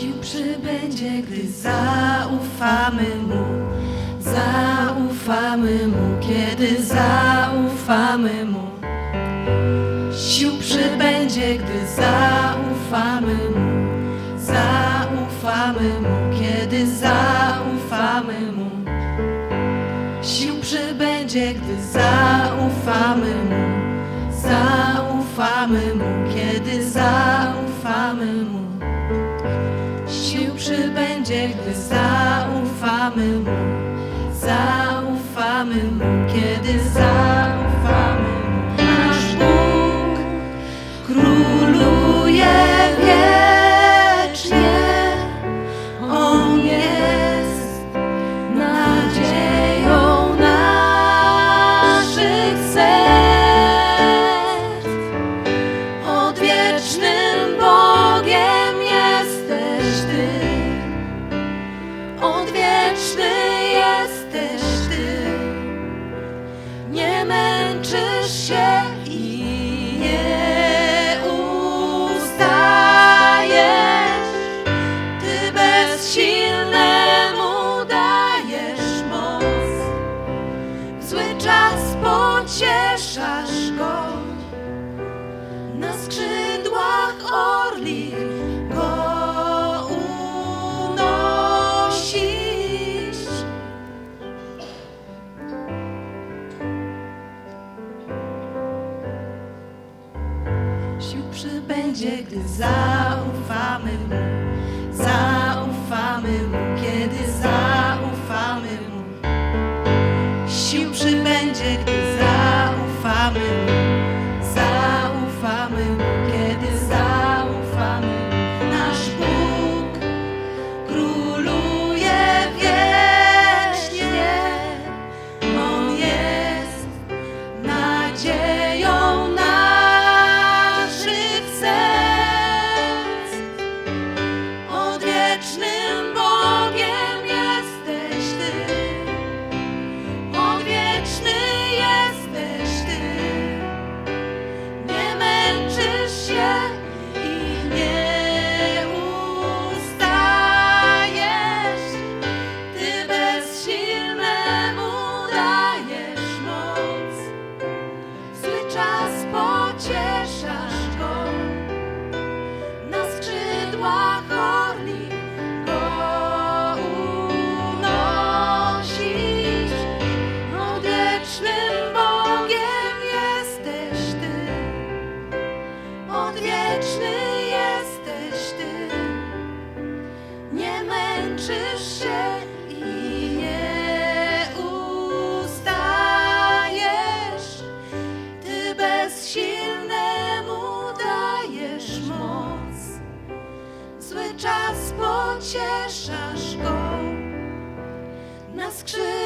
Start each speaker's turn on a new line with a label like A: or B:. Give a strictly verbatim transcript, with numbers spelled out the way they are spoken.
A: Sił przybędzie, gdy zaufamy Mu, zaufamy Mu, kiedy zaufamy Mu. Sił przybędzie, gdy zaufamy Mu, zaufamy Mu, kiedy zaufamy Mu. Sił przybędzie, gdy zaufamy Mu, zaufamy Mu, kiedy zaufamy Mu. Sił przybędzie, gdy zaufamy Mu, zaufamy Mu, kiedy zaufamy Mu. Nasz Bóg króluje wiecznie, On jest nadzieją naszych serc. Odwiecznym Bogiem jesteś Ty, odwieczny jesteś Ty. Nie męczysz się i nie ustajesz. Ty bezsilnemu dajesz moc, w zły czas pocieszasz go. Na skrzydłach orlich go unosisz. Sił przybędzie, gdy zaufamy Mu, zaufamy Mu, kiedy zaufamy Mu. Sił przybędzie, gdy zaufamy Mu, zaufamy Mu, kiedy zaufamy Mu. Nasz Bóg króluje wiecznie, On jest nadzieją naszych serc. Odwiecznym Bogiem jesteś Ty, odwieczny jesteś Ty. Nie męczysz się i nie ustajesz. Ty bezsilnemu dajesz moc, w zły czas pocieszasz go. Na skrzydłach orlich go unosisz. Odwiecznym Bogiem jesteś Ty, odwieczny jesteś Ty. Nie męczysz się i nie ustajesz. Ty bezsilnemu dajesz moc, zły czas pocieszasz go. Na skrzydłach